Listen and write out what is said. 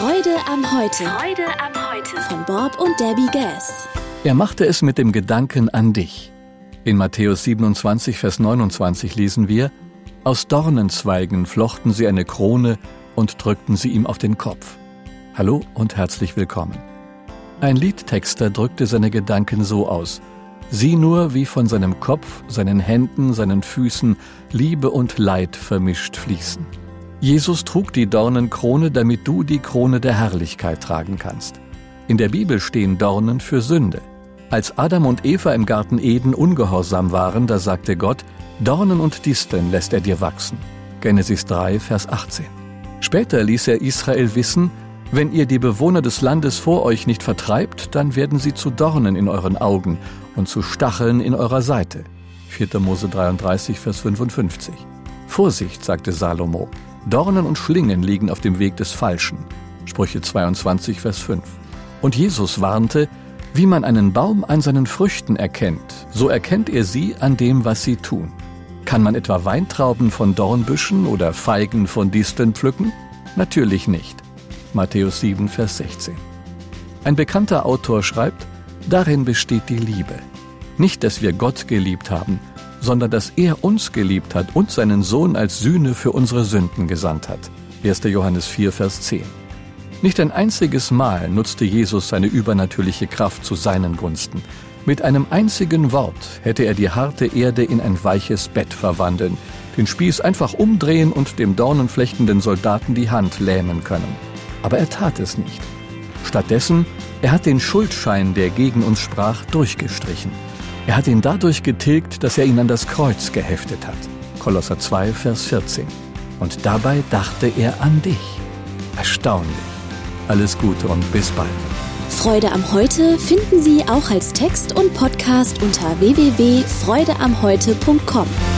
Freude am Heute. Freude am Heute. Von Bob und Debbie Gass. Er machte es mit dem Gedanken an dich. In Matthäus 27, Vers 29 lesen wir: Aus Dornenzweigen flochten sie eine Krone und drückten sie ihm auf den Kopf. Hallo und herzlich willkommen. Ein Liedtexter drückte seine Gedanken so aus: Sieh nur, wie von seinem Kopf, seinen Händen, seinen Füßen Liebe und Leid vermischt fließen. Jesus trug die Dornenkrone, damit du die Krone der Herrlichkeit tragen kannst. In der Bibel stehen Dornen für Sünde. Als Adam und Eva im Garten Eden ungehorsam waren, da sagte Gott: Dornen und Disteln lässt er dir wachsen. Genesis 3, Vers 18. Später ließ er Israel wissen: Wenn ihr die Bewohner des Landes vor euch nicht vertreibt, dann werden sie zu Dornen in euren Augen und zu Stacheln in eurer Seite. 4. Mose 33, Vers 55. Vorsicht, sagte Salomo, Dornen und Schlingen liegen auf dem Weg des Falschen. Sprüche 22, Vers 5. Und Jesus warnte: Wie man einen Baum an seinen Früchten erkennt, so erkennt ihr sie an dem, was sie tun. Kann man etwa Weintrauben von Dornbüschen oder Feigen von Disteln pflücken? Natürlich nicht. Matthäus 7, Vers 16. Ein bekannter Autor schreibt: Darin besteht die Liebe. Nicht, dass wir Gott geliebt haben, sondern dass er uns geliebt hat und seinen Sohn als Sühne für unsere Sünden gesandt hat. 1. Johannes 4, Vers 10. Nicht ein einziges Mal nutzte Jesus seine übernatürliche Kraft zu seinen Gunsten. Mit einem einzigen Wort hätte er die harte Erde in ein weiches Bett verwandeln, den Spieß einfach umdrehen und dem dornenflechtenden Soldaten die Hand lähmen können. Aber er tat es nicht. Stattdessen, er hat den Schuldschein, der gegen uns sprach, durchgestrichen. Er hat ihn dadurch getilgt, dass er ihn an das Kreuz geheftet hat. Kolosser 2, Vers 14. Und dabei dachte er an dich. Erstaunlich. Alles Gute und bis bald. Freude am Heute finden Sie auch als Text und Podcast unter www.freudeamheute.com.